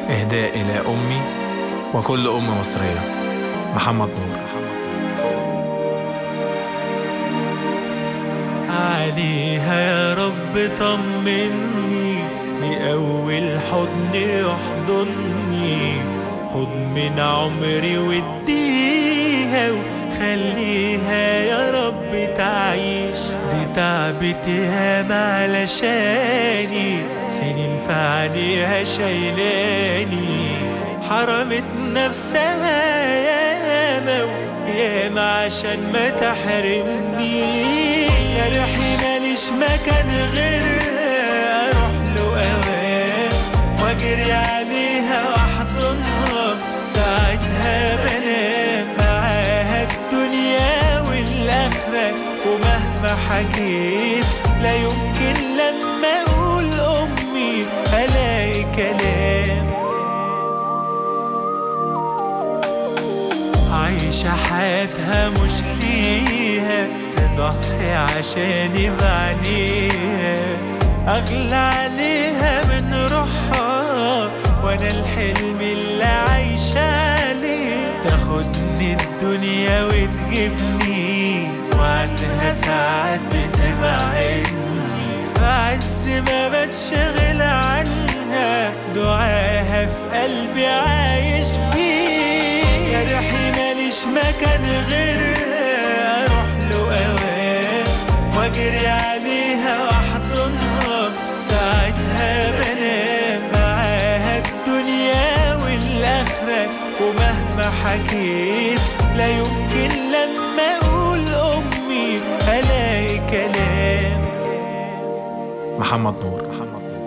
إهداء إلى أمي وكل أم مصرية. محمد نور. عليها يا رب طمني، بأول حضن يحضني، خد من عمري واديها وخليها يا رب تعيش. دي تعبتها علشاني، سنين في عينيها شايلاني، حرمت نفسها ياما وياما عشان ما تحرمني. يا ريحي ماليش مكان غيرها، اروح له اوام واجري عليها واحضنها، ساعتها بنام معاها الدنيا والاخره. ومهما حكيت لا يمكن لما اقول امي الاقي كلام. عايشة حياتها مش ليها، تضحي عشاني بعينيها، أغلى عليها من روحها، وأنا الحلم اللي عايشة عليه. تاخدني الدنيا وتجيبني، وعدها ساعات بتبعدني، في عز ما بتشغل عنها، دعاها في قلبي عايش بيه. يا ريحي ماليش مكان غيرها، اروح له اوام واجري عليها واحضنها، ساعتها بنام معاها الدنيا والاخره. ومهما حكيت لا يمكن لما اقول امي الاقي كلام. محمد نور.